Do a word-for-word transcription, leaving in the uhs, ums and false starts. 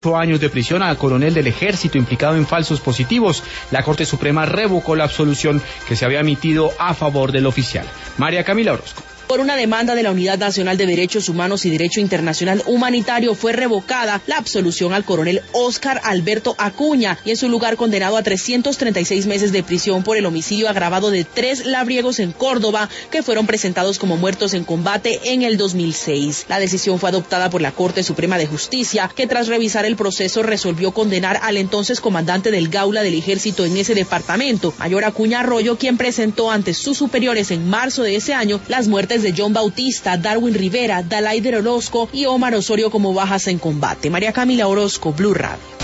años de prisión al coronel del ejército implicado en falsos positivos. La Corte Suprema revocó la absolución que se había emitido a favor del oficial. María Camila Orozco. Por una demanda de la Unidad Nacional de Derechos Humanos y Derecho Internacional Humanitario fue revocada la absolución al coronel Óscar Alberto Acuña y en su lugar condenado a trescientos treinta y seis meses de prisión por el homicidio agravado de tres labriegos en Córdoba que fueron presentados como muertos en combate en el dos mil seis. La decisión fue adoptada por la Corte Suprema de Justicia, que tras revisar el proceso resolvió condenar al entonces comandante del Gaula del Ejército en ese departamento, Mayor Acuña Arroyo, quien presentó ante sus superiores en marzo de ese año las muertes de John Bautista, Darwin Rivera, Dalaider Orozco y Omar Osorio como bajas en combate. María Camila Orozco, Blue Radio.